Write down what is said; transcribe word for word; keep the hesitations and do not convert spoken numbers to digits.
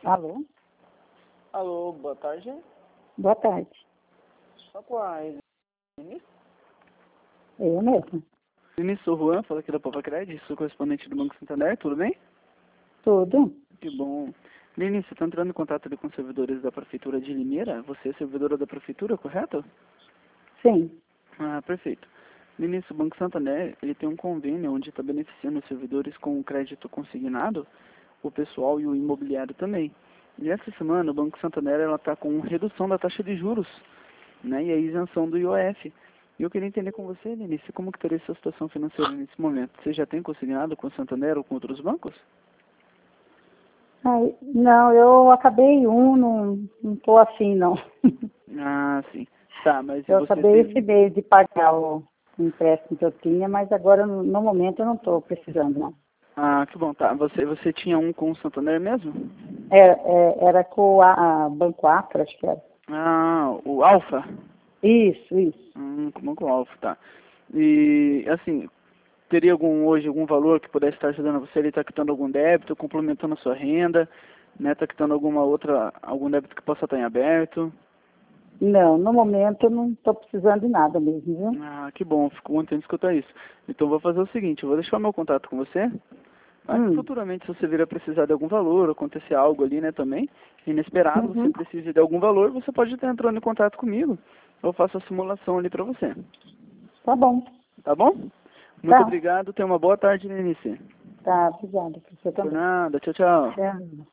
Alô? Alô, boa tarde. Boa tarde. Só com a Denise? Eu mesmo. Denise, sou o Juan, falo aqui da Pova Cred, sou correspondente do Banco Santander, tudo bem? Tudo? Que bom. Denise, você está entrando em contato ali com os servidores da Prefeitura de Limeira? Você é servidora da Prefeitura, correto? Sim. Ah, perfeito. Denise, o Banco Santander, ele tem um convênio onde está beneficiando os servidores com o crédito consignado, o pessoal e o imobiliário também. E essa semana, o Banco Santander está com redução da taxa de juros, né, e a isenção do I O F. E eu queria entender com você, Denise, como que estaria a sua situação financeira nesse momento? Você já tem consignado com o Santander ou com outros bancos? Ai, não, eu acabei um, não, não tô afim, não. Ah, sim. Tá, mas e Eu você acabei esse tem... mês de pagar o empréstimo que eu tinha, mas agora, no, no momento, eu não estou precisando, não. Ah, que bom, tá. Você, você tinha um com o Santander mesmo? É, é, era com a, a Banco Afra, acho que era. Ah, o Alfa? Isso, isso. Hum, como com o Alfa, tá. E, assim, teria algum, hoje algum valor que pudesse estar ajudando você? Ele está quitando algum débito, complementando a sua renda, né? Está quitando alguma outra, algum débito que possa estar em aberto? Não, no momento, eu não estou precisando de nada mesmo, viu? Ah, que bom, fico contente de escutar isso. Então, vou fazer o seguinte, eu vou deixar o meu contato com você. Mas Hum, futuramente, se você vir a precisar de algum valor, acontecer algo ali, né, também, inesperado, você uhum. precisa de algum valor, você pode estar entrando em contato comigo. Eu faço a simulação ali para você. Tá bom. Tá bom? Muito Tá. obrigado, tenha uma boa tarde, Lenice. Tá, obrigada. Pra você Por também. nada, tchau, tchau. Tchau.